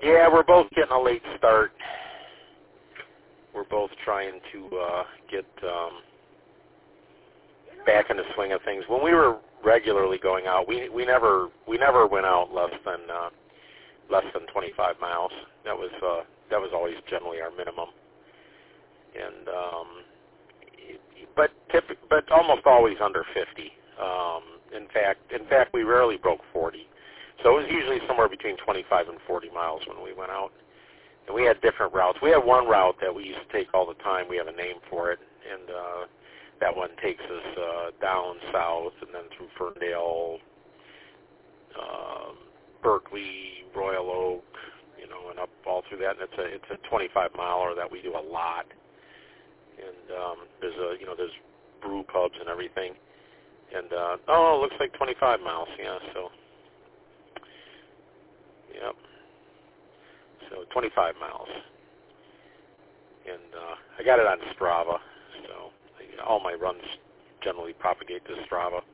Yeah, we're both getting a late start. We're both trying to get back in the swing of things. When we were regularly going out, we never went out less than 25 miles. That was always generally our minimum. And but almost always under 50. In fact, we rarely broke 40. So it was usually somewhere between 25 and 40 miles when we went out. And we had different routes. We had one route that we used to take all the time. We have a name for it, and that one takes us down south and then through Ferndale, Berkeley, Royal Oak, and up all through that. And it's a 25 miler that we do a lot. And there's brew pubs and everything. And it looks like 25 miles. Yeah, so yep. So 25 miles. And I got it on Strava, so all my runs generally propagate to Strava.